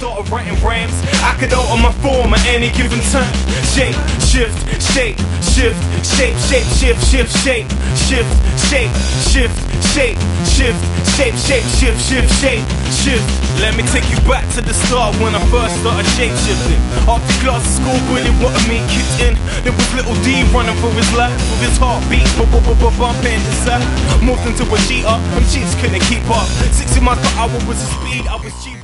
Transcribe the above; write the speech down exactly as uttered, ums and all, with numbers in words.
started writing rhymes, I could alter my form at any given time. Shape, shift, shape, shift, shape, shape, shift, shift, shape, shift, shape, shift, shape, shift, shape, shape, shift, shift, shape, shift. Let me take you back to the start when I first started shape shifting. After class at school, really wanted me kicked in. There was little D running for his life, with his heartbeat, bumping inside. Moved into a cheater, them cheats couldn't keep up. sixty miles per hour was the speed, I was cheap.